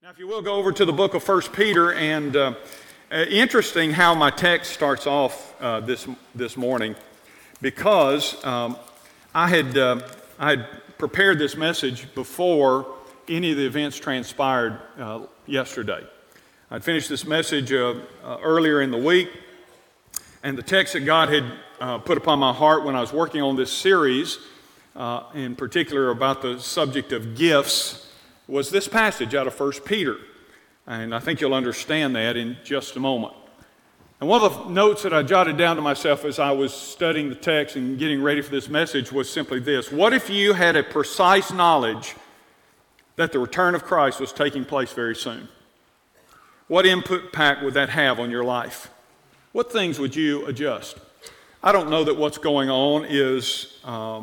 Now, if you will, go over to the book of 1 Peter, and interesting how my text starts off this morning, because I had prepared this message before any of the events transpired yesterday. I'd finished this message earlier in the week, and the text that God had put upon my heart when I was working on this series, in particular about the subject of gifts, was this passage out of 1 Peter. And I think you'll understand that in just a moment. And one of the notes that I jotted down to myself as I was studying the text and getting ready for this message was simply this: what if you had a precise knowledge that the return of Christ was taking place very soon? What impact would that have on your life? What things would you adjust? I don't know that what's going on is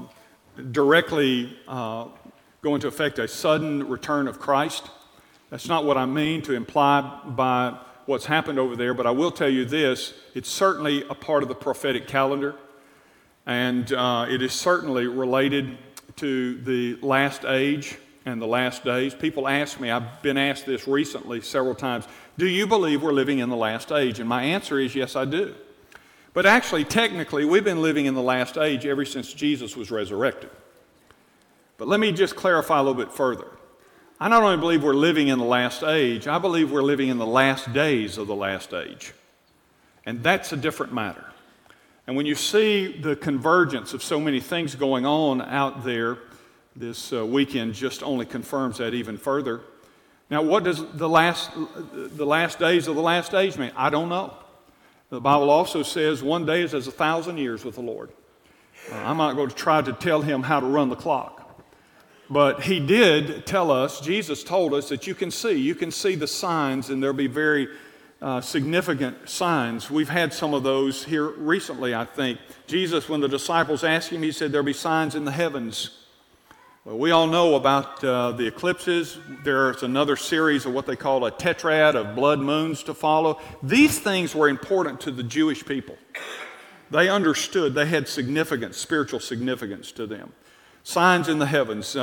directly going to affect a sudden return of Christ. That's not what I mean to imply by what's happened over there, but I will tell you this: it's certainly a part of the prophetic calendar, and it is certainly related to the last age and the last days. People ask me, I've been asked this recently several times, do you believe we're living in the last age? And my answer is yes, I do. But actually, technically, we've been living in the last age ever since Jesus was resurrected. But let me just clarify a little bit further. I not only believe we're living in the last age, I believe we're living in the last days of the last age. And that's a different matter. And when you see the convergence of so many things going on out there, this weekend just only confirms that even further. Now, what does the last days of the last age mean? I don't know. The Bible also says one day is as 1,000 years with the Lord. I'm not going to try to tell him how to run the clock. But he did tell us, Jesus told us, that you can see the signs, and there'll be very significant signs. We've had some of those here recently, I think. Jesus, when the disciples asked him, he said there'll be signs in the heavens. Well, we all know about the eclipses. There's another series of what they call a tetrad of blood moons to follow. These things were important to the Jewish people. They understood, they had significance, spiritual significance to them. Signs in the heavens.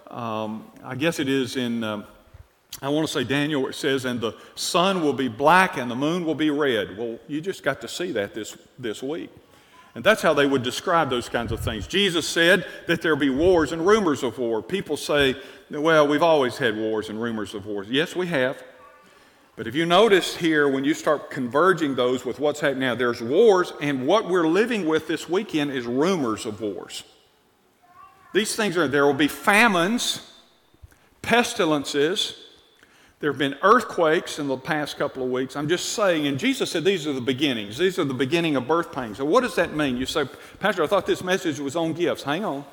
I guess it is in, I want to say Daniel, where it says, and the sun will be black and the moon will be red. Well, you just got to see that this week. And that's how they would describe those kinds of things. Jesus said that there'll be wars and rumors of war. People say, well, we've always had wars and rumors of wars. Yes, we have. But if you notice here, when you start converging those with what's happening now, there's wars, and what we're living with this weekend is rumors of wars. These things there will be famines, pestilences. There have been earthquakes in the past couple of weeks. I'm just saying, and Jesus said these are the beginnings. These are the beginning of birth pains. So what does that mean? You say, Pastor, I thought this message was on gifts. Hang on.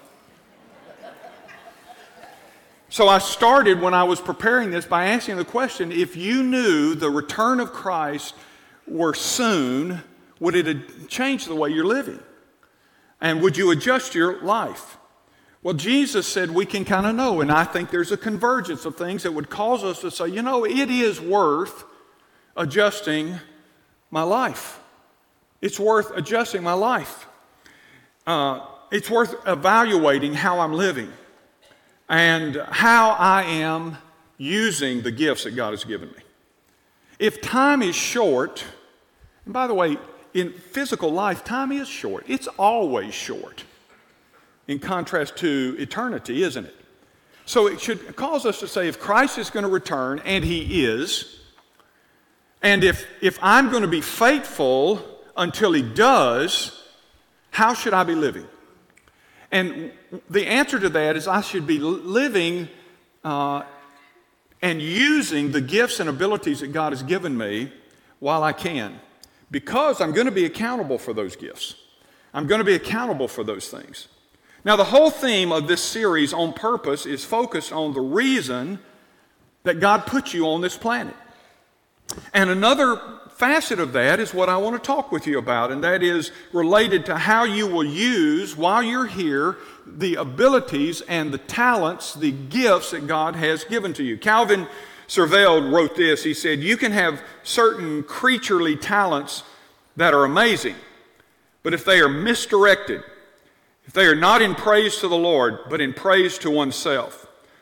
So I started when I was preparing this by asking the question, if you knew the return of Christ were soon, would it change the way you're living? And would you adjust your life? Well, Jesus said we can kind of know, and I think there's a convergence of things that would cause us to say, you know, it is worth adjusting my life. It's worth adjusting my life. It's worth evaluating how I'm living and how I am using the gifts that God has given me. If time is short, and by the way, in physical life, time is short. It's always short. In contrast to eternity, isn't it? So it should cause us to say, if Christ is going to return, and he is, and if I'm going to be faithful until he does, how should I be living? And the answer to that is I should be living and using the gifts and abilities that God has given me while I can, because I'm going to be accountable for those gifts. I'm going to be accountable for those things. Now, the whole theme of this series on purpose is focused on the reason that God put you on this planet. And another facet of that is what I want to talk with you about, and that is related to how you will use, while you're here, the abilities and the talents, the gifts that God has given to you. Calvin Serveld wrote this. He said, you can have certain creaturely talents that are amazing, but if they are misdirected, if they are not in praise to the Lord, but in praise to oneself,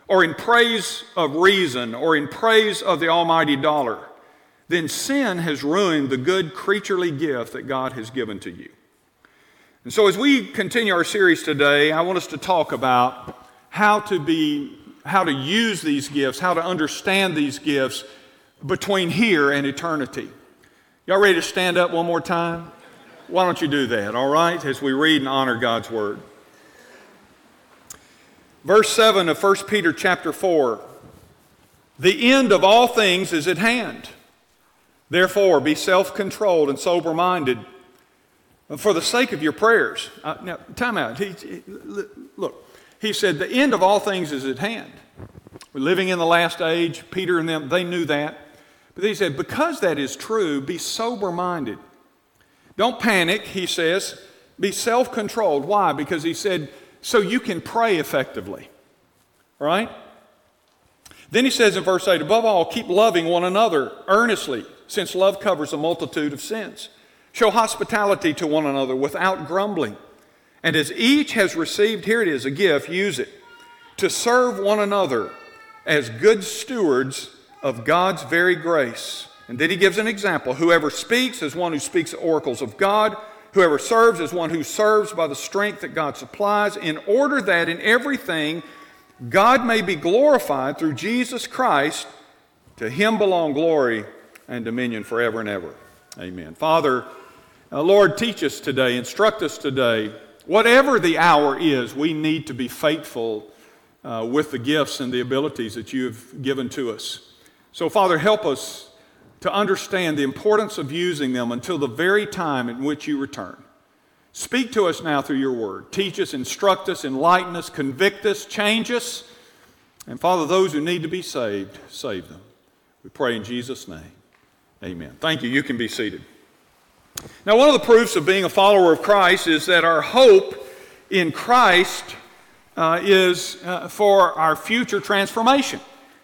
or in praise of reason, or in praise of the almighty dollar, then sin has ruined the good creaturely gift that God has given to you. And so as we continue our series today, I want us to talk about how to use these gifts, how to understand these gifts between here and eternity. Y'all ready to stand up one more time? Why don't you do that, all right, as we read and honor God's Word. Verse 7 of 1 Peter chapter 4, "The end of all things is at hand. Therefore, be self-controlled and sober-minded for the sake of your prayers." Now, time out. Look, he said the end of all things is at hand. We're living in the last age. Peter and them, they knew that. But he said, because that is true, be sober-minded. Don't panic, he says. Be self-controlled. Why? Because he said, so you can pray effectively. Right? Then he says in verse 8, above all, keep loving one another earnestly, since love covers a multitude of sins. Show hospitality to one another without grumbling. And as each has received, here it is, a gift, use it to serve one another as good stewards of God's very grace. And then he gives an example. Whoever speaks is one who speaks the oracles of God. Whoever serves is one who serves by the strength that God supplies, in order that in everything God may be glorified through Jesus Christ. To him belong glory and dominion forever and ever. Amen. Father, Lord, teach us today, instruct us today. Whatever the hour is, we need to be faithful with the gifts and the abilities that you have given to us. So, Father, help us to understand the importance of using them until the very time in which you return. Speak to us now through your word. Teach us, instruct us, enlighten us, convict us, change us. And, Father, those who need to be saved, save them. We pray in Jesus' name. Amen. Thank you. You can be seated. Now, one of the proofs of being a follower of Christ is that our hope in Christ is for our future transformation.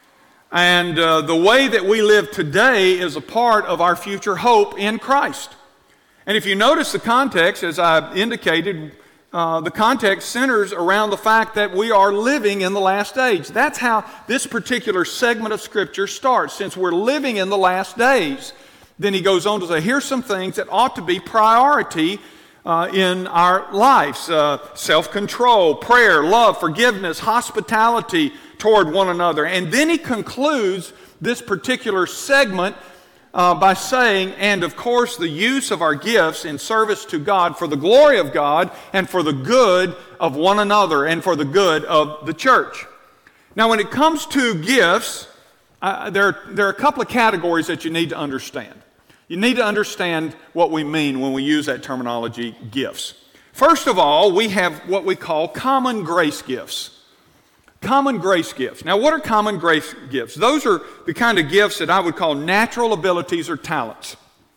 And the way that we live today is a part of our future hope in Christ. And if you notice the context, as I indicated, the context centers around the fact that we are living in the last age. That's how this particular segment of Scripture starts. Since we're living in the last days, then he goes on to say, here's some things that ought to be priority in our lives. Self-control, prayer, love, forgiveness, hospitality toward one another. And then he concludes this particular segment by saying, and of course the use of our gifts in service to God for the glory of God and for the good of one another and for the good of the church. Now when it comes to gifts, there are a couple of categories that you need to understand. You need to understand what we mean when we use that terminology, gifts. First of all, we have what we call common grace gifts. Common grace gifts. Now, what are common grace gifts? Those are the kind of gifts that I would call natural abilities or talents.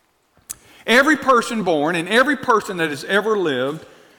Every person born and every person that has ever lived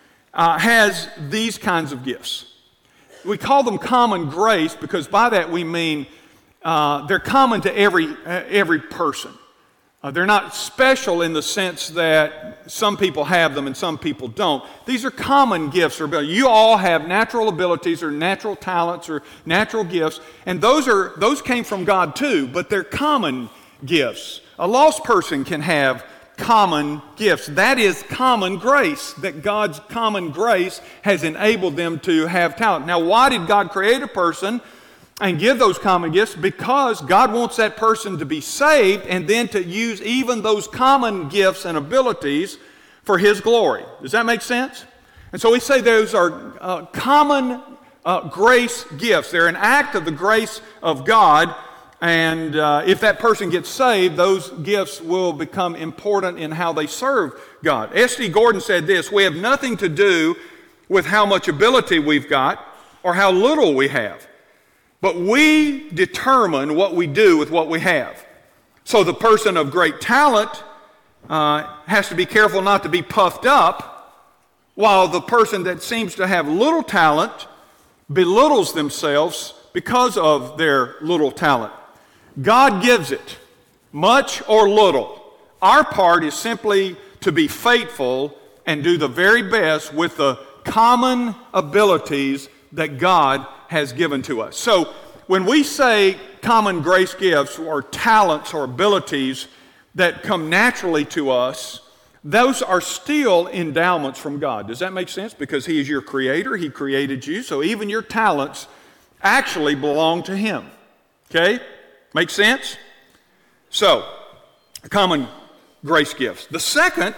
has these kinds of gifts. We call them common grace because by that we mean they're common to every person. They're not special in the sense that some people have them and some people don't. These are common gifts or abilities. You all have natural abilities or natural talents or natural gifts, and those came from God too, but they're common gifts. A lost person can have common gifts. That is common grace, that God's common grace has enabled them to have talent. Now, why did God create a person and give those common gifts? Because God wants that person to be saved and then to use even those common gifts and abilities for His glory. Does that make sense? And so we say those are common grace gifts. They're an act of the grace of God, and if that person gets saved, those gifts will become important in how they serve God. S.D. Gordon said this, we have nothing to do with how much ability we've got or how little we have. But we determine what we do with what we have. So the person of great talent has to be careful not to be puffed up, while the person that seems to have little talent belittles themselves because of their little talent. God gives it, much or little. Our part is simply to be faithful and do the very best with the common abilities that God has given to us. So when we say common grace gifts or talents or abilities that come naturally to us, those are still endowments from God. Does that make sense? Because He is your creator. He created you. So even your talents actually belong to Him. Okay? Make sense? So, common grace gifts. The second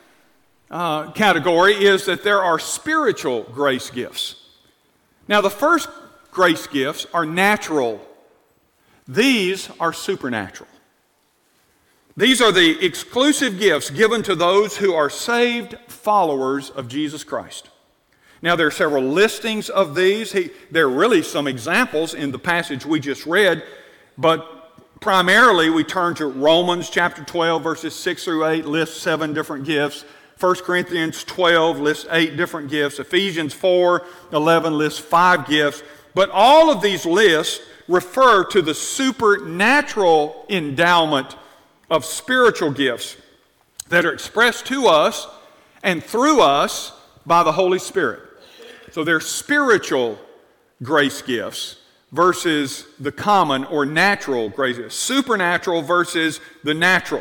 category is that there are spiritual grace gifts. Now, the first grace gifts are natural. These are supernatural. These are the exclusive gifts given to those who are saved followers of Jesus Christ. Now, there are several listings of these. There are really some examples in the passage we just read, but primarily we turn to Romans chapter 12, verses 6 through 8, lists 7 different gifts. 1 Corinthians 12 lists 8 different gifts. Ephesians 4:11 lists 5 gifts. But all of these lists refer to the supernatural endowment of spiritual gifts that are expressed to us and through us by the Holy Spirit. So they're spiritual grace gifts versus the common or natural grace gifts. Supernatural versus the natural.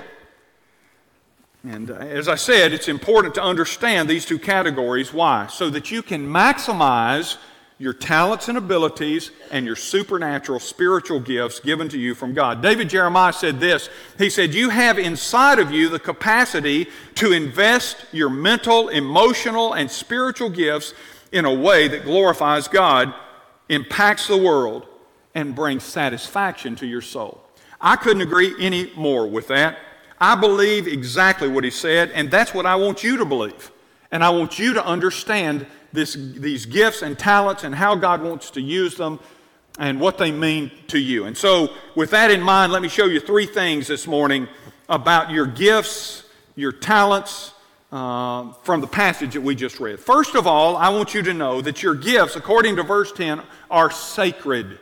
And as I said, it's important to understand these two categories. Why? So that you can maximize your talents and abilities and your supernatural spiritual gifts given to you from God. David Jeremiah said this. He said, "You have inside of you the capacity to invest your mental, emotional, and spiritual gifts in a way that glorifies God, impacts the world, and brings satisfaction to your soul." I couldn't agree any more with that. I believe exactly what he said, and that's what I want you to believe. And I want you to understand these gifts and talents and how God wants to use them and what they mean to you. And so with that in mind, let me show you 3 things this morning about your gifts, your talents, from the passage that we just read. First of all, I want you to know that your gifts, according to verse 10, are sacred.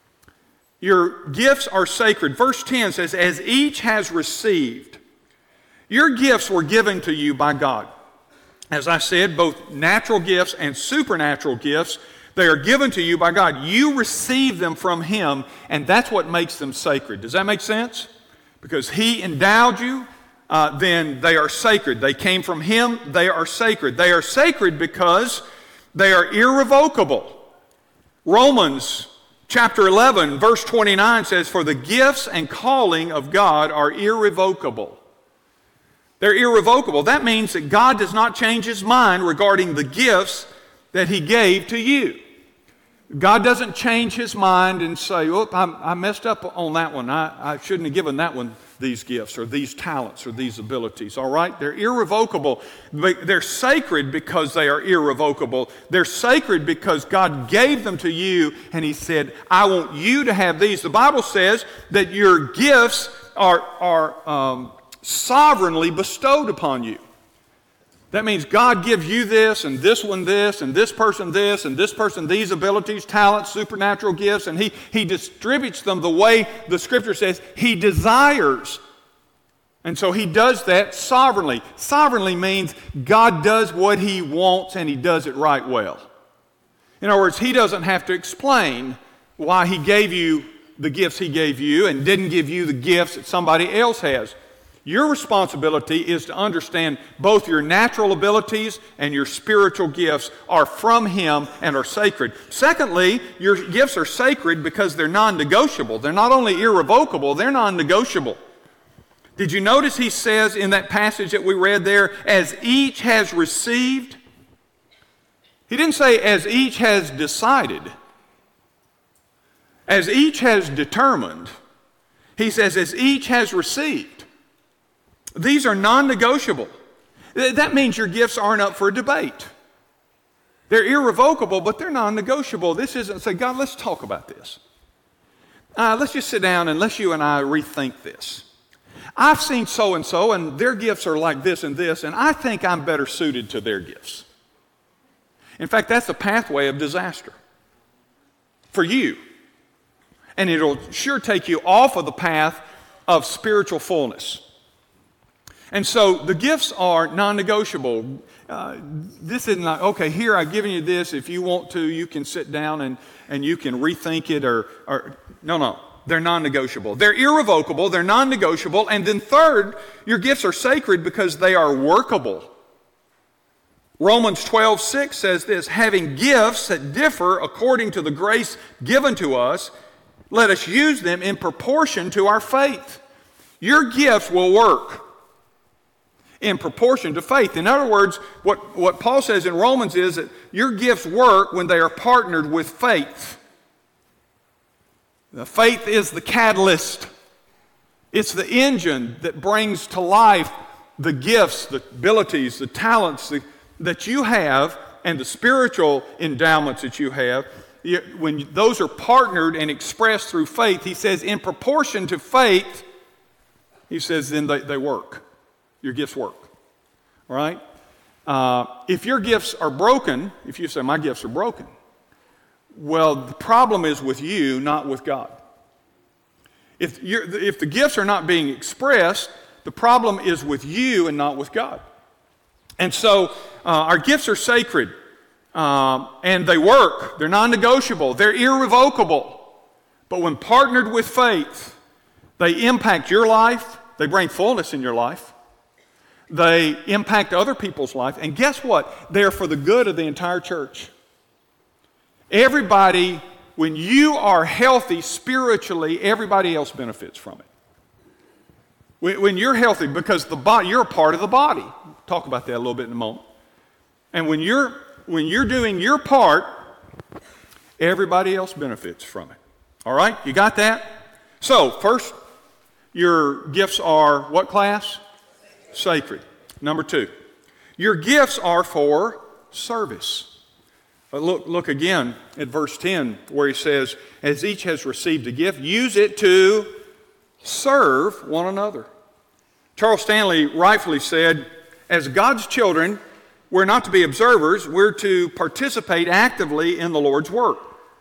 Your gifts are sacred. Verse 10 says, "As each has received." Your gifts were given to you by God. As I said, both natural gifts and supernatural gifts, they are given to you by God. You receive them from Him, and that's what makes them sacred. Does that make sense? Because He endowed you, then they are sacred. They came from Him, they are sacred. They are sacred because they are irrevocable. Romans chapter 11, verse 29 says, "For the gifts and calling of God are irrevocable." They're irrevocable. That means that God does not change His mind regarding the gifts that He gave to you. God doesn't change His mind and say, "Oh, I messed up on that one. I shouldn't have given that one these gifts or these talents or these abilities." All right? They're irrevocable. They're sacred because they are irrevocable. They're sacred because God gave them to you and He said, "I want you to have these." The Bible says that your gifts are sovereignly bestowed upon you. That means God gives you this and this one this and this person this and this person these abilities, talents, supernatural gifts, and He distributes them the way the Scripture says He desires. And so He does that sovereignly. Sovereignly means God does what He wants and He does it right well. In other words, He doesn't have to explain why He gave you the gifts He gave you and didn't give you the gifts that somebody else has. Your responsibility is to understand both your natural abilities and your spiritual gifts are from Him and are sacred. Secondly, your gifts are sacred because they're non-negotiable. They're not only irrevocable, they're non-negotiable. Did you notice He says in that passage that we read there, "As each has received"? He didn't say, "As each has decided." As each has determined. He says, "As each has received." These are non-negotiable. That means your gifts aren't up for debate. They're irrevocable, but they're non-negotiable. This isn't say, "God, let's talk about this. Let's just sit down and let's you and I rethink this. I've seen so-and-so, and their gifts are like this, and I think I'm better suited to their gifts." In fact, that's a pathway of disaster for you. And it'll sure take you off of the path of spiritual fullness. And so the gifts are non-negotiable. This isn't like, okay, here I've given you this. If you want to, you can sit down and you can rethink it no. They're non-negotiable. They're irrevocable. They're non-negotiable. And then third, your gifts are sacred because they are workable. Romans 12:6 says this, having gifts that differ according to the grace given to us, let us use them in proportion to our faith. Your gifts will work in proportion to faith. In other words, what Paul says in Romans is that your gifts work when they are partnered with faith. The faith is the catalyst. It's the engine that brings to life the gifts, the abilities, the talents that you have and the spiritual endowments that you have. When those are partnered and expressed through faith, he says in proportion to faith, he says then they work. Your gifts work. All right? If your gifts are broken, if you say my gifts are broken, well, the problem is with you, not with God. If the gifts are not being expressed, the problem is with you and not with God. And so our gifts are sacred, and they work. They're non-negotiable. They're irrevocable. But when partnered with faith, they impact your life. They bring fullness in your life. They impact other people's life. And guess what? They're for the good of the entire church. Everybody, when you are healthy spiritually, everybody else benefits from it. When you're healthy, because you're a part of the body. We'll talk about that a little bit in a moment. And when you're doing your part, everybody else benefits from it. All right? You got that? So, first, your gifts are what class? Sacred. Number 2, your gifts are for service. Look again at verse 10 where he says, as each has received a gift, use it to serve one another. Charles Stanley rightfully said, as God's children, we're not to be observers, we're to participate actively in the Lord's work.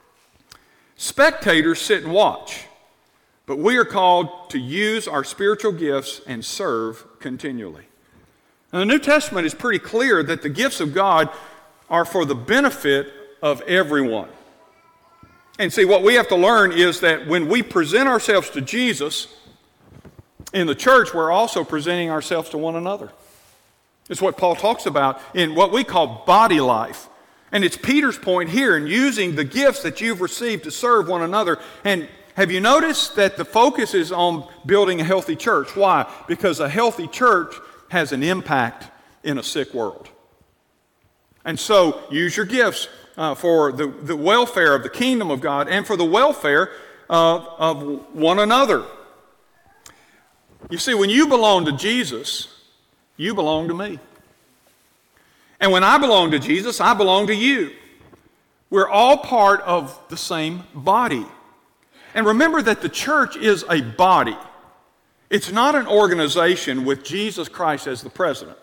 Spectators sit and watch, but we are called to use our spiritual gifts and serve continually. Now, the New Testament is pretty clear that the gifts of God are for the benefit of everyone. And see, what we have to learn is that when we present ourselves to Jesus in the church, we're also presenting ourselves to one another. It's what Paul talks about in what we call body life. And it's Peter's point here in using the gifts that you've received to serve one another. And have you noticed that the focus is on building a healthy church? Why? Because a healthy church has an impact in a sick world. And so use your gifts for the welfare of the kingdom of God and for the welfare of one another. You see, when you belong to Jesus, you belong to me. And when I belong to Jesus, I belong to you. We're all part of the same body. And remember that the church is a body. It's not an organization with Jesus Christ as the president.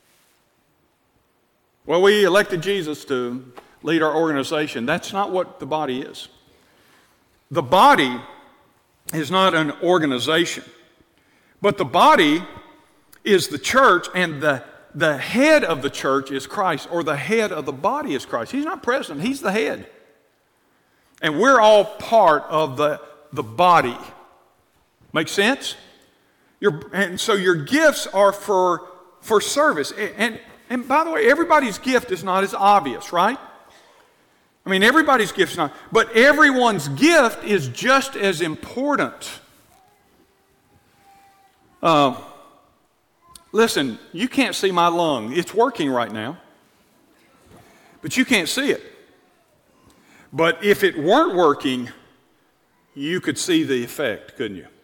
Well, we elected Jesus to lead our organization. That's not what the body is. The body is not an organization, but the body is the church, and the head of the church is Christ, or the head of the body is Christ. He's not president, he's the head. And we're all part of the body. Make sense? And so your gifts are for service. And by the way, everybody's gift is not as obvious, right? I mean, everybody's gift is not. But everyone's gift is just as important. Listen, you can't see my lung. It's working right now. But you can't see it. But if it weren't working, you could see the effect, couldn't you?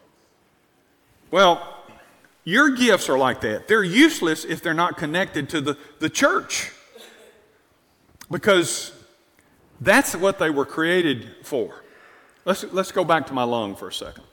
Well, your gifts are like that. They're useless if they're not connected to the church. Because that's what they were created for. Let's go back to my lung for a second.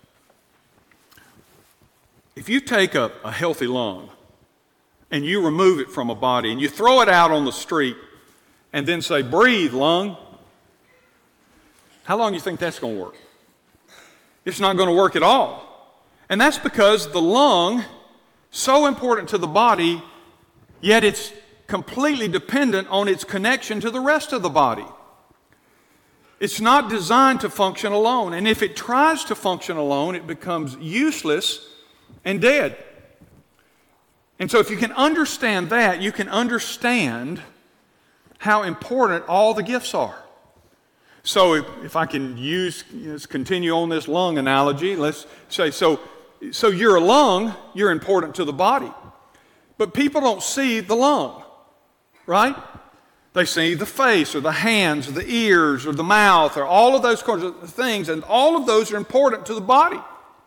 If you take a healthy lung and you remove it from a body and you throw it out on the street and then say, breathe, lung, how long do you think that's going to work? It's not going to work at all. And that's because the lung So important to the body, yet it's completely dependent on its connection to the rest of the body. It's not designed to function alone. And if it tries to function alone, it becomes useless and dead. And so if you can understand that, you can understand how important all the gifts are. So if I can let's continue on this lung analogy. Let's say, so you're a lung, you're important to the body. But people don't see the lung, right? They see the face or the hands or the ears or the mouth or all of those kinds of things, and all of those are important to the body.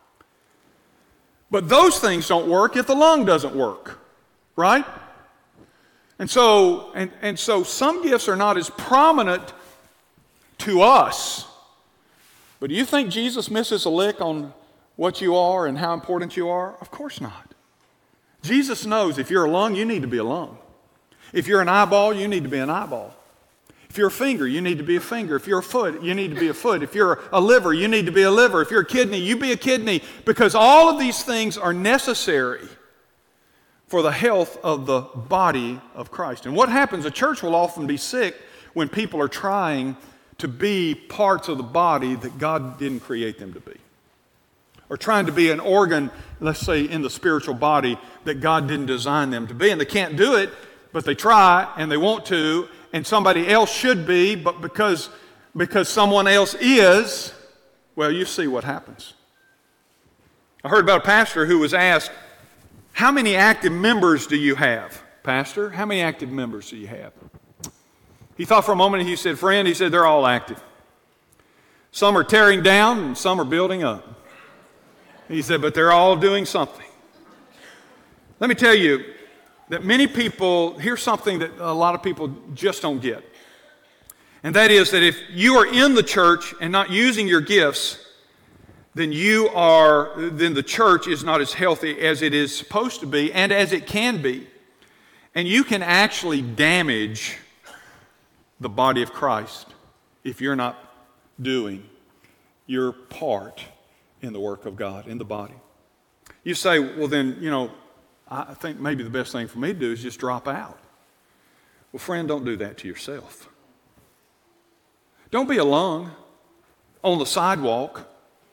But those things don't work if the lung doesn't work, right? And so some gifts are not as prominent to us. But do you think Jesus misses a lick on what you are and how important you are? Of course not. Jesus knows if you're a lung, you need to be a lung. If you're an eyeball, you need to be an eyeball. If you're a finger, you need to be a finger. If you're a foot, you need to be a foot. If you're a liver, you need to be a liver. If you're a kidney, you be a kidney. Because all of these things are necessary for the health of the body of Christ. And what happens, a church will often be sick when people are trying to be parts of the body that God didn't create them to be. Or trying to be an organ, let's say, in the spiritual body that God didn't design them to be. And they can't do it, but they try and they want to, and somebody else should be, but because someone else is, well, you see what happens. I heard about a pastor who was asked, how many active members do you have? Pastor, how many active members do you have? He thought for a moment and he said, friend, he said, they're all active. Some are tearing down and some are building up. He said, but they're all doing something. Let me tell you that many people, here's something that a lot of people just don't get. And that is that if you are in the church and not using your gifts, then the church is not as healthy as it is supposed to be and as it can be. And you can actually damage the body of Christ if you're not doing your part in the work of God, in the body. You say, well then, I think maybe the best thing for me to do is just drop out. Well, friend, don't do that to yourself. Don't be a lung on the sidewalk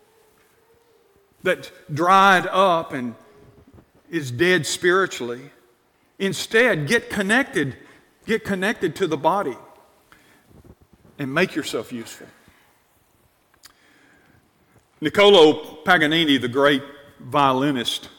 that dried up and is dead spiritually. Instead, get connected to the body and make yourself useful. Niccolò Paganini, the great violinist,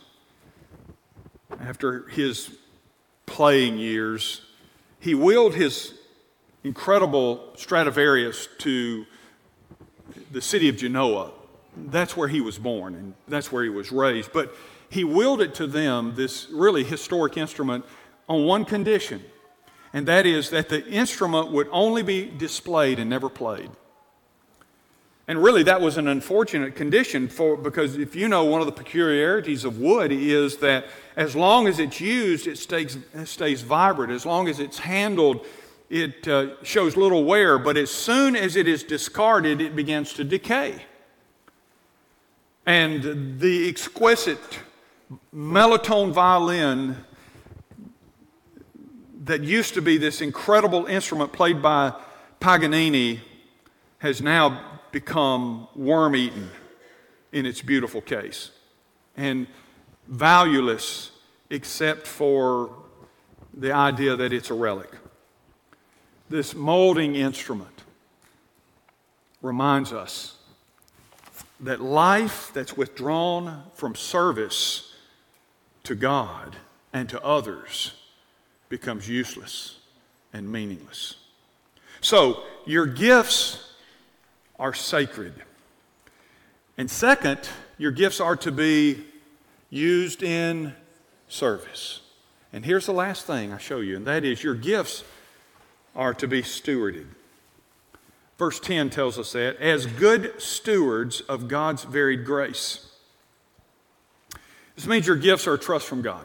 after his playing years, he wheeled his incredible Stradivarius to the city of Genoa. That's where he was born and that's where he was raised. But he wheeled it to them, this really historic instrument, on one condition, and that is that the instrument would only be displayed and never played. And really that was an unfortunate condition because if you know, one of the peculiarities of wood is that as long as it's used, it stays vibrant. As long as it's handled, it shows little wear. But as soon as it is discarded, it begins to decay. And the exquisite melotone violin that used to be this incredible instrument played by Paganini has now become worm-eaten in its beautiful case and valueless except for the idea that it's a relic. This molding instrument reminds us that life that's withdrawn from service to God and to others becomes useless and meaningless. So, your gifts are sacred. And second, your gifts are to be used in service. And here's the last thing I show you, and that is your gifts are to be stewarded. Verse 10 tells us that, as good stewards of God's varied grace. This means your gifts are a trust from God.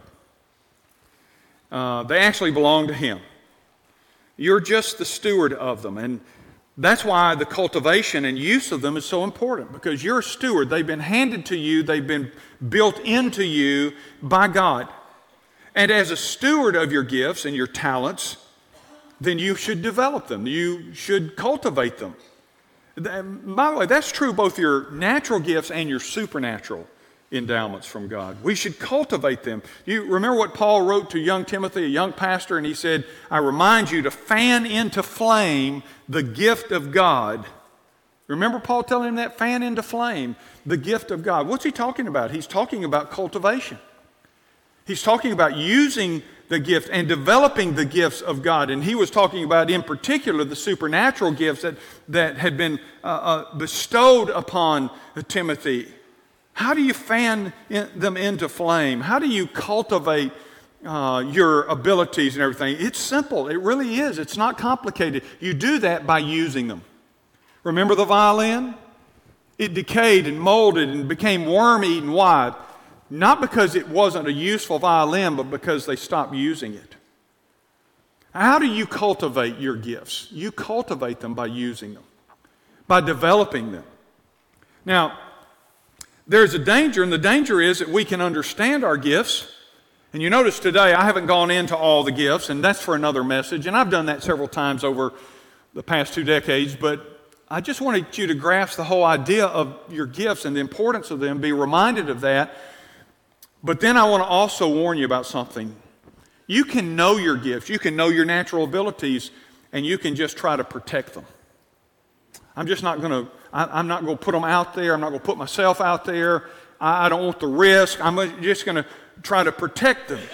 They actually belong to Him. You're just the steward of them. And That's why the cultivation and use of them is so important, because you're a steward. They've been handed to you. They've been built into you by God. And as a steward of your gifts and your talents, then you should develop them. You should cultivate them. By the way, that's true both your natural gifts and your supernatural endowments from God. We should cultivate them. You remember what Paul wrote to young Timothy, a young pastor, and he said, I remind you to fan into flame the gift of God. Remember Paul telling him that? Fan into flame the gift of God. What's he talking about? He's talking about cultivation. He's talking about using the gift and developing the gifts of God. And he was talking about, in particular, the supernatural gifts that had been bestowed upon Timothy. How do you fan them into flame? How do you cultivate your abilities and everything? It's simple. It really is. It's not complicated. You do that by using them. Remember the violin? It decayed and molded and became worm-eaten. Why? Not because it wasn't a useful violin, but because they stopped using it. How do you cultivate your gifts? You cultivate them by using them, by developing them. Now, there's a danger, and the danger is that we can understand our gifts. And you notice today I haven't gone into all the gifts, and that's for another message. And I've done that several times over the past 2 decades, but I just wanted you to grasp the whole idea of your gifts and the importance of them, be reminded of that. But then I want to also warn you about something. You can know your gifts, you can know your natural abilities, and you can just try to protect them. I'm not going to put them out there. I'm not going to put myself out there. I don't want the risk. I'm just going to try to protect them.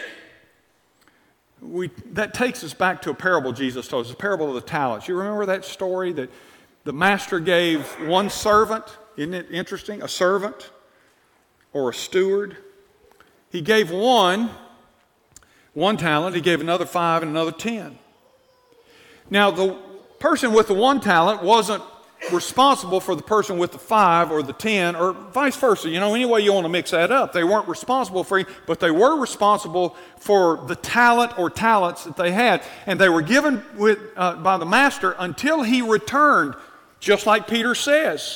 That takes us back to a parable Jesus told us, the parable of the talents. You remember that story that the master gave one servant? Isn't it interesting? A servant or a steward. He gave one talent. He gave another 5 and another 10. Now, the person with the 1 talent wasn't responsible for the person with the 5 or the 10, or vice versa. Any way you want to mix that up. They weren't responsible for it, but they were responsible for the talent or talents that they had. And they were given by the master until he returned, just like Peter says.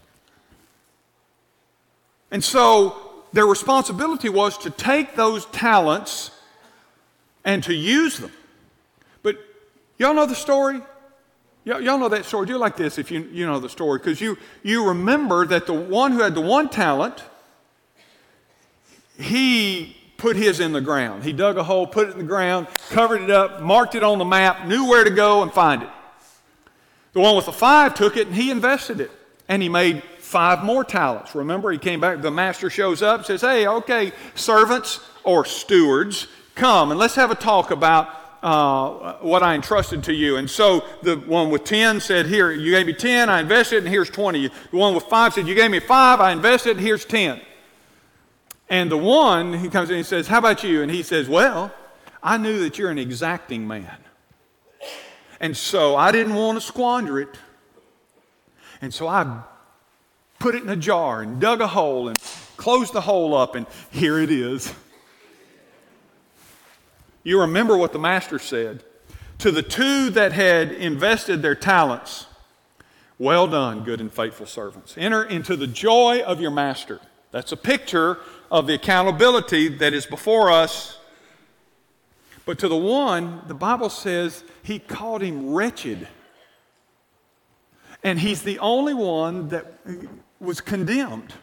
And so their responsibility was to take those talents and to use them. But y'all know the story? Y'all know that story. Do like this if you know the story, because you remember that the one who had the 1 talent, he put his in the ground. He dug a hole, put it in the ground, covered it up, marked it on the map, knew where to go and find it. The one with the 5 took it and he invested it, and he made 5 more talents. Remember, he came back, the master shows up and says, hey, okay, servants or stewards, come and let's have a talk about what I entrusted to you. And so the one with 10 said, here, you gave me 10, I invested, and here's 20. The one with 5 said, you gave me 5, I invested, and here's 10. And the one, he comes in and says, how about you? And he says, well, I knew that you're an exacting man. And so I didn't want to squander it. And so I put it in a jar and dug a hole and closed the hole up, and here it is. You remember what the master said. To the 2 that had invested their talents, well done, good and faithful servants. Enter into the joy of your master. That's a picture of the accountability that is before us. But to the one, the Bible says he called him wretched. And he's the only one that was condemned.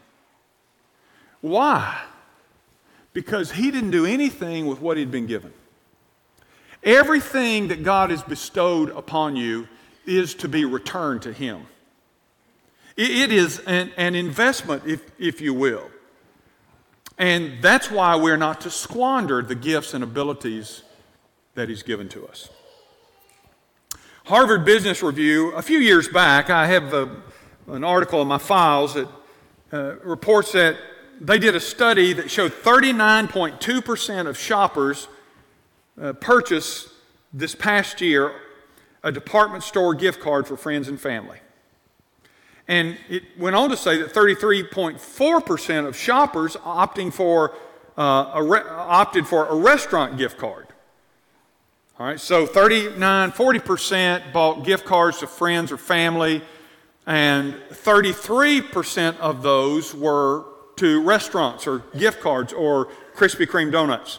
Why? Because he didn't do anything with what he'd been given. Everything that God has bestowed upon you is to be returned to him. It is an investment, if you will. And that's why we're not to squander the gifts and abilities that he's given to us. Harvard Business Review, a few years back, I have an article in my files that reports that they did a study that showed 39.2% of shoppers purchased this past year a department store gift card for friends and family. And it went on to say that 33.4% of shoppers opted for a restaurant gift card. All right, so 40% bought gift cards to friends or family, and 33% of those were to restaurants or gift cards or Krispy Kreme donuts.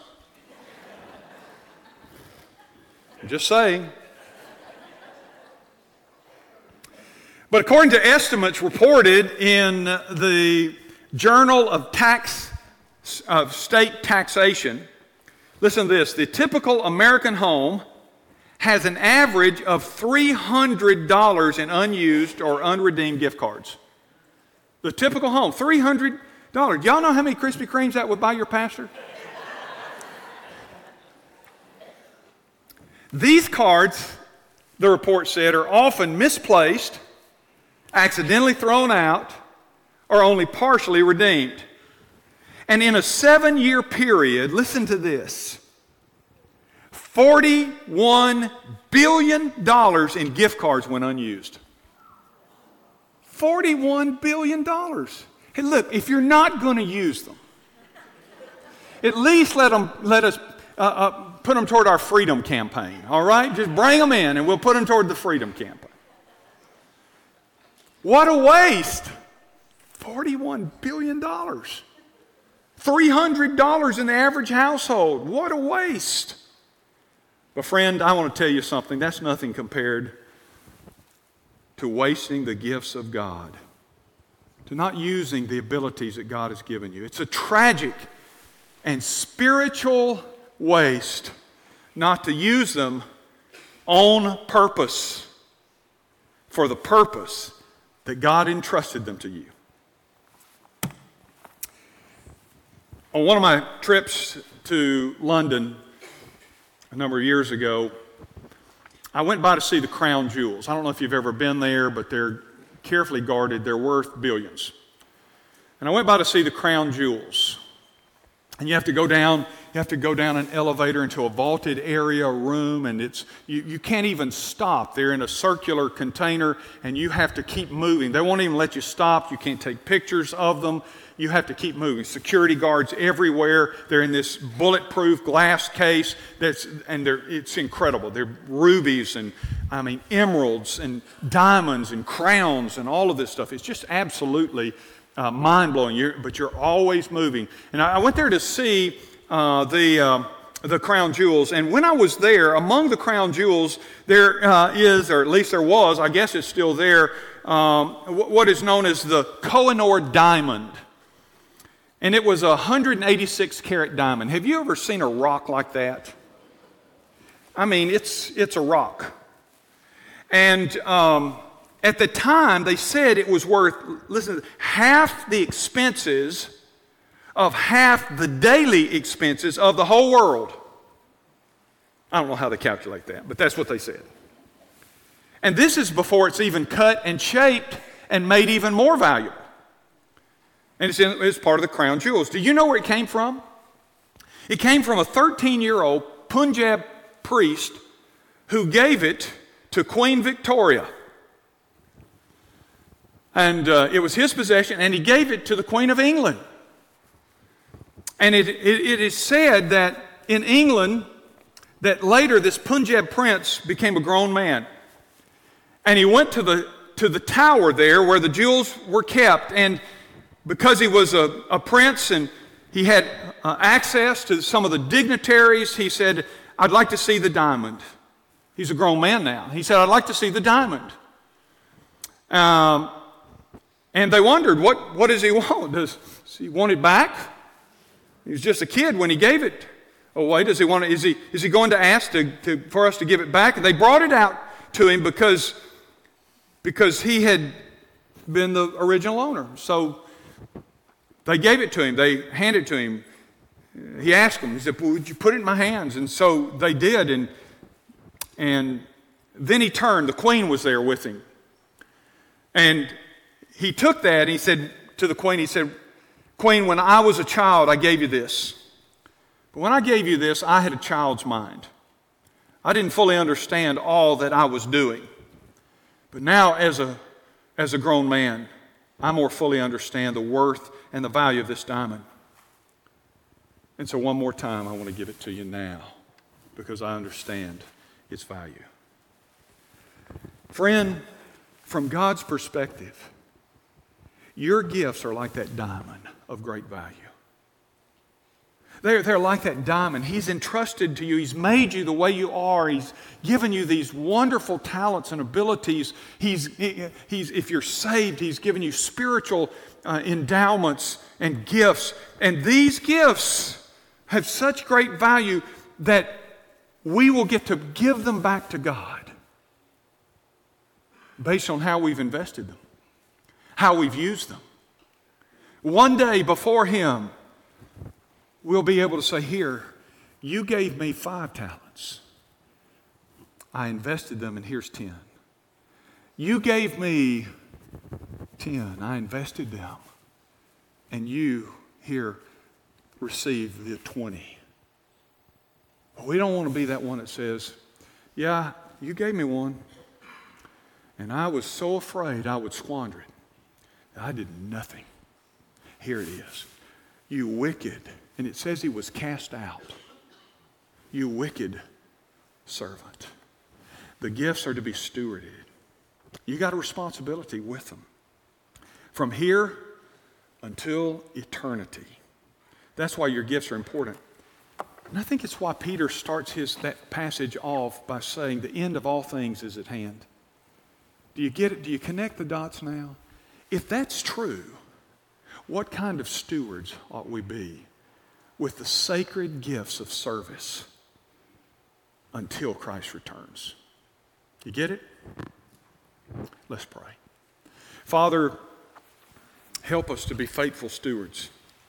Just saying. But according to estimates reported in the Journal of State Taxation, listen to this. The typical American home has an average of $300 in unused or unredeemed gift cards. The typical home, $300. Y'all know how many Krispy Kremes that would buy your pastor? These cards, the report said, are often misplaced, accidentally thrown out, or only partially redeemed. And in a 7-year period, listen to this, $41 billion in gift cards went unused. $41 billion. Hey, look, if you're not going to use them, at least let us put them toward our freedom campaign, all right? Just bring them in and we'll put them toward the freedom campaign. What a waste. $41 billion. $300 in the average household. What a waste. But friend, I want to tell you something. That's nothing compared to wasting the gifts of God, to not using the abilities that God has given you. It's a tragic and spiritual waste not to use them on purpose, for the purpose that God entrusted them to you. On one of my trips to London a number of years ago, I went by to see the Crown Jewels. I don't know if you've ever been there, but they're carefully guarded. They're worth billions. And I went by to see the Crown Jewels. And you have to go down an elevator into a vaulted area, a room, and you can't even stop. They're in a circular container, and you have to keep moving. They won't even let you stop. You can't take pictures of them. You have to keep moving. Security guards everywhere. They're in this bulletproof glass case. It's incredible. They're rubies and, emeralds and diamonds and crowns and all of this stuff. It's just absolutely mind-blowing, but you're always moving. And I went there to see the Crown Jewels, and when I was there, among the Crown Jewels, there is, or at least there was, I guess it's still there, what is known as the Koh-i-Noor diamond. And it was a 186-carat diamond. Have you ever seen a rock like that? It's a rock. And at the time, they said it was worth, listen, half the expenses of half the daily expenses of the whole world. I don't know how they calculate that, but that's what they said. And this is before it's even cut and shaped and made even more valuable. And it's part of the Crown Jewels. Do you know where it came from? It came from a 13-year-old Punjab priest who gave it to Queen Victoria. And it was his possession, and he gave it to the Queen of England. And it is said that in England, that later this Punjab prince became a grown man. And he went to the tower there where the jewels were kept, and because he was a prince and he had access to some of the dignitaries, he said, "I'd like to see the diamond." He's a grown man now. He said, "I'd like to see the diamond." And they wondered, what does he want? Does he want it back? He was just a kid when he gave it away. Does he want it? Is he going to ask for us to give it back? And they brought it out to him because he had been the original owner. So they gave it to him. They handed it to him. He asked them. He said, "Would you put it in my hands?" And so they did. And then he turned. The Queen was there with him. And he took that and he said to the Queen, he said, "Queen, when I was a child, I gave you this. But when I gave you this, I had a child's mind. I didn't fully understand all that I was doing. But now, as a grown man, I more fully understand the worth and the value of this diamond. And so one more time, I want to give it to you now." because I understand its value. Friend, from God's perspective, your gifts are like that diamond of great value. They're like that diamond. He's entrusted to you. He's made you the way you are. He's given you these wonderful talents and abilities. If you're saved, He's given you spiritual endowments and gifts. And these gifts have such great value that we will get to give them back to God based on how we've invested them, how we've used them. One day before Him, we'll be able to say, here, you gave me 5 talents. I invested them, and here's 10. You gave me 10. I invested them. And you, here, received the 20. But we don't want to be that one that says, yeah, you gave me one, and I was so afraid I would squander it that I did nothing. Here it is. You wicked. And it says he was cast out. You wicked servant. The gifts are to be stewarded. You got a responsibility with them. From here until eternity. That's why your gifts are important. And I think it's why Peter starts that passage off by saying the end of all things is at hand. Do you get it? Do you connect the dots now? If that's true, what kind of stewards ought we be with the sacred gifts of service until Christ returns? You get it? Let's pray. Father, help us to be faithful stewards,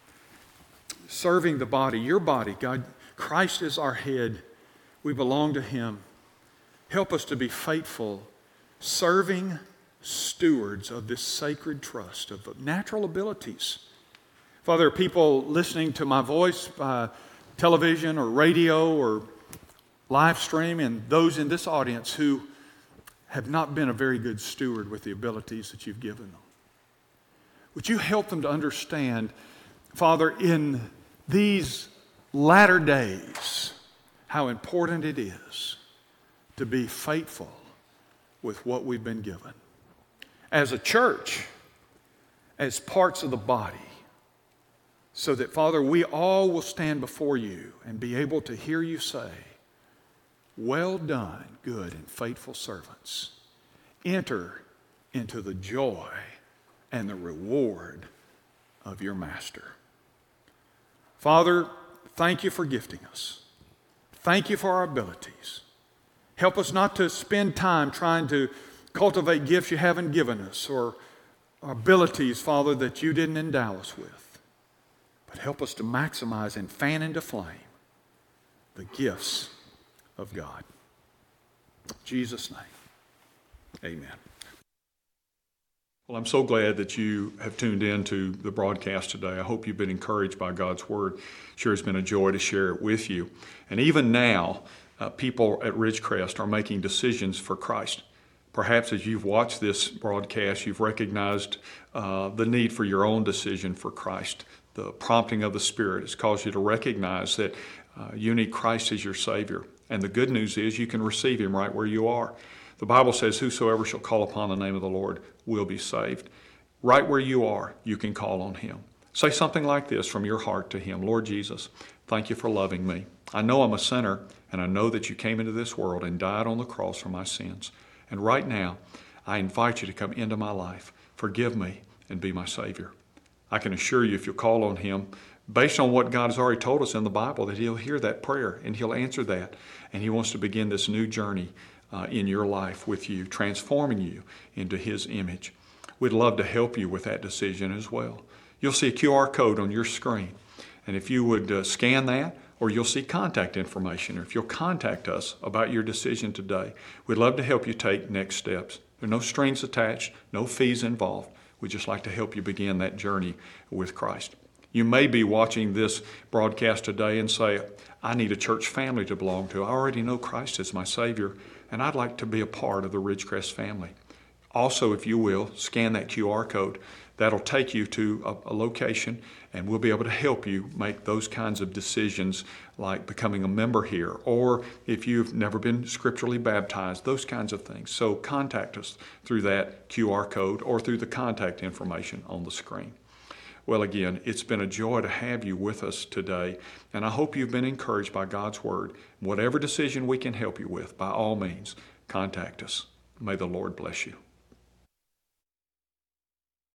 serving the body, your body. God, Christ is our head. We belong to Him. Help us to be faithful, serving stewards of this sacred trust, of natural abilities. Father, people listening to my voice by television or radio or live stream, and those in this audience who have not been a very good steward with the abilities that you've given them. Would you help them to understand, Father, in these latter days, how important it is to be faithful with what we've been given. As a church, as parts of the body, so that, Father, we all will stand before you and be able to hear you say, well done, good and faithful servants. Enter into the joy and the reward of your master. Father, thank you for gifting us. Thank you for our abilities. Help us not to spend time trying to cultivate gifts you haven't given us or abilities, Father, that you didn't endow us with. But help us to maximize and fan into flame the gifts of God. In Jesus' name, amen. Well, I'm so glad that you have tuned in to the broadcast today. I hope you've been encouraged by God's Word. Sure, it's been a joy to share it with you. And even now, people at Ridgecrest are making decisions for Christ. Perhaps as you've watched this broadcast, you've recognized the need for your own decision for Christ. The prompting of the Spirit has caused you to recognize that you need Christ as your Savior. And the good news is you can receive Him right where you are. The Bible says, whosoever shall call upon the name of the Lord will be saved. Right where you are, you can call on Him. Say something like this from your heart to Him. Lord Jesus, thank you for loving me. I know I'm a sinner, and I know that you came into this world and died on the cross for my sins. And right now, I invite you to come into my life. Forgive me and be my Savior. I can assure you if you'll call on Him, based on what God has already told us in the Bible, that He'll hear that prayer and He'll answer that. And He wants to begin this new journey in your life with you, transforming you into His image. We'd love to help you with that decision as well. You'll see a QR code on your screen. And if you would scan that, or you'll see contact information, or if you'll contact us about your decision today, we'd love to help you take next steps. There are no strings attached, no fees involved. We'd just like to help you begin that journey with Christ. You may be watching this broadcast today and say, I need a church family to belong to. I already know Christ as my Savior, and I'd like to be a part of the Ridgecrest family. Also, if you will, scan that QR code. that'll take you to a location, and we'll be able to help you make those kinds of decisions, like becoming a member here, or if you've never been scripturally baptized, those kinds of things. So contact us through that QR code or through the contact information on the screen. Well, again, it's been a joy to have you with us today, and I hope you've been encouraged by God's Word. Whatever decision we can help you with, by all means, contact us. May the Lord bless you.